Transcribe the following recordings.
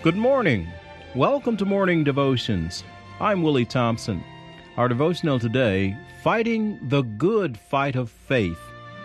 Good morning. Welcome to Morning Devotions. I'm Willie Thompson. Our devotional today, Fighting the Good Fight of Faith.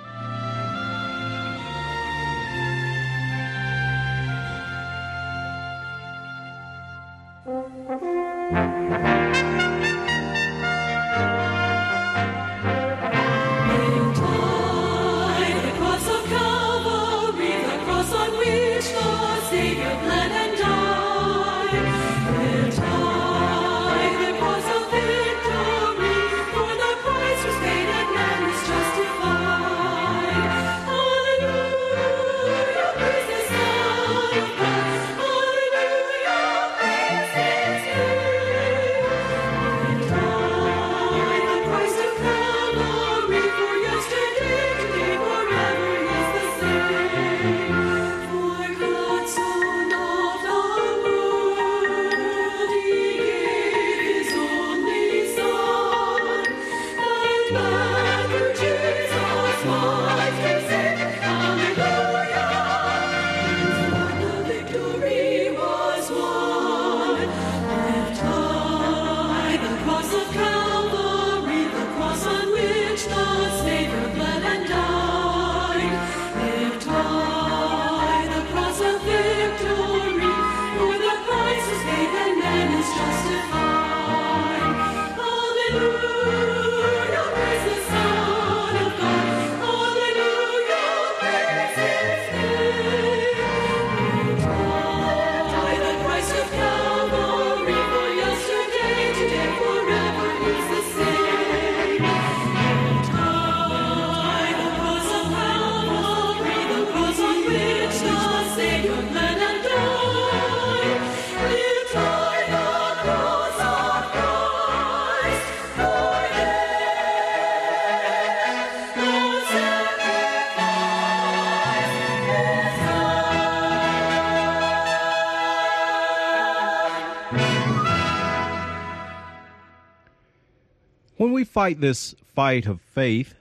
When we fight this fight of faith,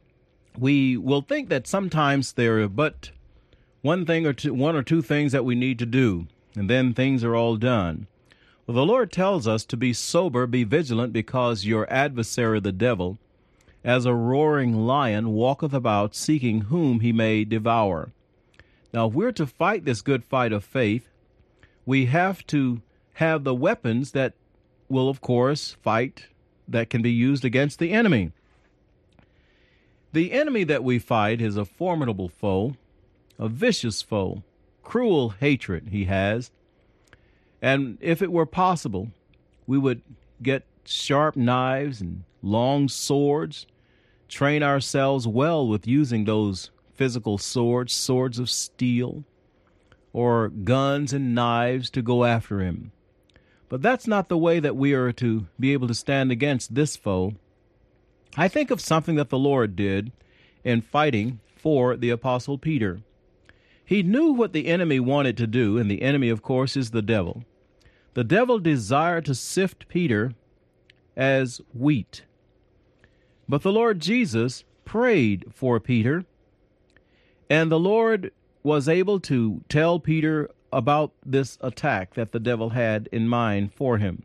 we will think that sometimes there are but one or two things that we need to do, and then things are all done. Well, the Lord tells us to be sober, be vigilant, because your adversary the devil, as a roaring lion, walketh about, seeking whom he may devour. Now, if we're to fight this good fight of faith, we have to have the weapons that will, of course, fight, that can be used against the enemy. The enemy that we fight is a formidable foe, a vicious foe, cruel hatred he has. And if it were possible, we would get sharp knives and long swords, train ourselves well with using those physical swords, swords of steel, or guns and knives to go after him. But that's not the way that we are to be able to stand against this foe. I think of something that the Lord did in fighting for the Apostle Peter. He knew what the enemy wanted to do, and the enemy, of course, is the devil. The devil desired to sift Peter as wheat. But the Lord Jesus prayed for Peter, and the Lord was able to tell Peter about this attack that the devil had in mind for him.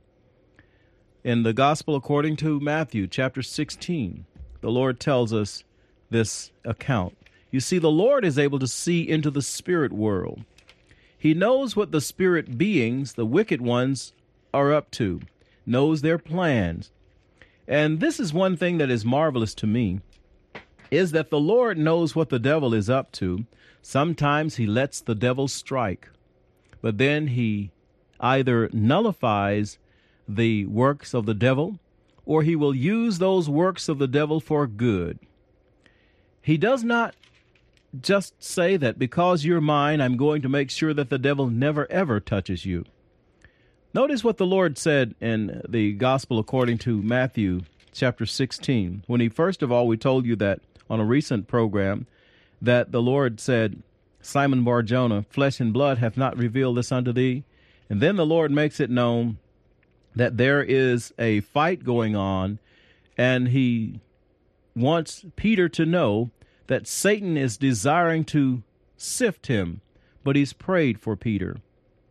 In the Gospel according to Matthew chapter 16, the Lord tells us this account. You see, the Lord is able to see into the spirit world. He knows what the spirit beings, the wicked ones, are up to, knows their plans. And this is one thing that is marvelous to me, is that the Lord knows what the devil is up to. Sometimes he lets the devil strike, but then he either nullifies the works of the devil, or he will use those works of the devil for good. He does not just say that because you're mine, I'm going to make sure that the devil never, ever touches you. Notice what the Lord said in the Gospel according to Matthew chapter 16, when he, first of all, we told you that on a recent program, that the Lord said, Simon Bar-Jonah, flesh and blood hath not revealed this unto thee. And then the Lord makes it known that there is a fight going on, and he wants Peter to know that Satan is desiring to sift him, but he's prayed for Peter.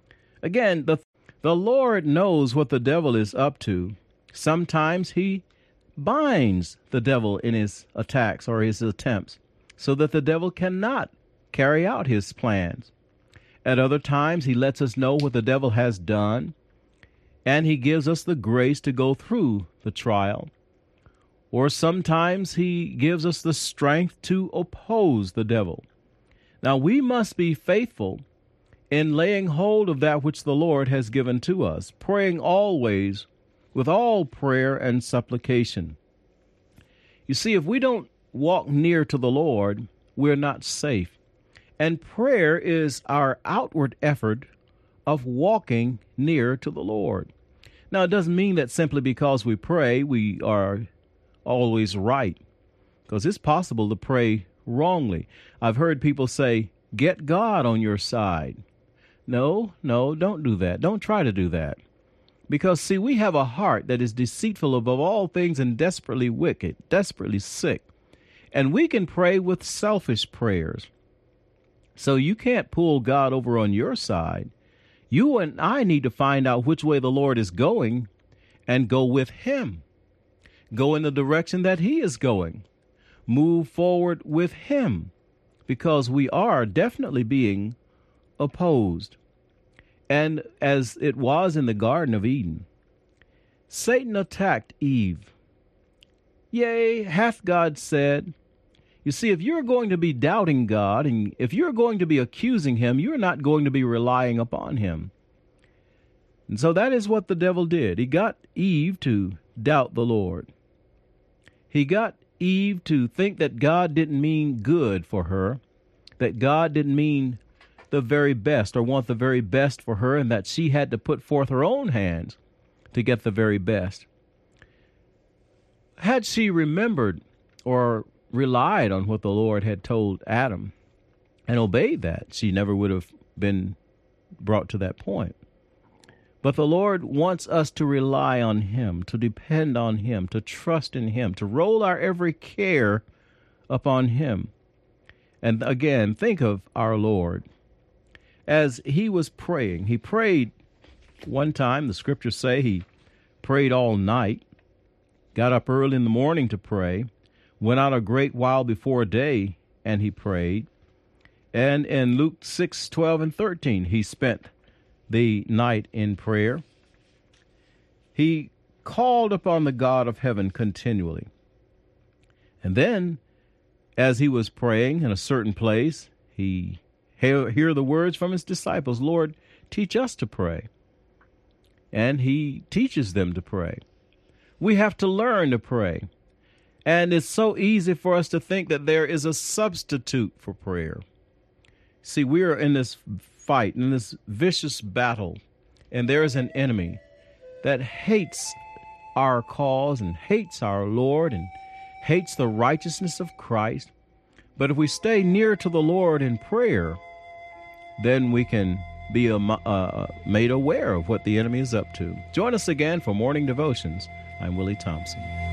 Again, the Lord knows what the devil is up to. Sometimes he binds the devil in his attacks or his attempts so that the devil cannot carry out his plans. At other times, he lets us know what the devil has done, and he gives us the grace to go through the trial. Or sometimes he gives us the strength to oppose the devil. Now, we must be faithful in laying hold of that which the Lord has given to us, praying always with all prayer and supplication. You see, if we don't walk near to the Lord, we're not safe. And prayer is our outward effort of walking near to the Lord. Now, it doesn't mean that simply because we pray, we are always right, because it's possible to pray wrongly. I've heard people say, get God on your side. No, don't do that. Don't try to do that. Because, see, we have a heart that is deceitful above all things and desperately wicked, desperately sick. And we can pray with selfish prayers. So you can't pull God over on your side. You and I need to find out which way the Lord is going and go with him. Go in the direction that he is going. Move forward with him, because we are definitely being opposed. And as it was in the Garden of Eden, Satan attacked Eve. Yea, hath God said. You see, if you're going to be doubting God, and if you're going to be accusing him, you're not going to be relying upon him. And so that is what the devil did. He got Eve to doubt the Lord. He got Eve to think that God didn't mean good for her, that God didn't mean the very best or want the very best for her, and that she had to put forth her own hands to get the very best. Had she remembered or relied on what the Lord had told Adam and obeyed that, she never would have been brought to that point. But the Lord wants us to rely on him, to depend on him, to trust in him, to roll our every care upon him. And again, think of our Lord. As he was praying, he prayed one time, the scriptures say he prayed all night, got up early in the morning to pray, went out a great while before day, and he prayed. And in Luke 6:12 and 13, he spent the night in prayer. He called upon the God of heaven continually. And then, as he was praying in a certain place, he hear the words from his disciples, Lord, teach us to pray. And he teaches them to pray. We have to learn to pray. And it's so easy for us to think that there is a substitute for prayer. See, we are in this fight, in this vicious battle, and there is an enemy that hates our cause and hates our Lord and hates the righteousness of Christ. But if we stay near to the Lord in prayer, then we can be made aware of what the enemy is up to. Join us again for Morning Devotions. I'm Willie Thompson.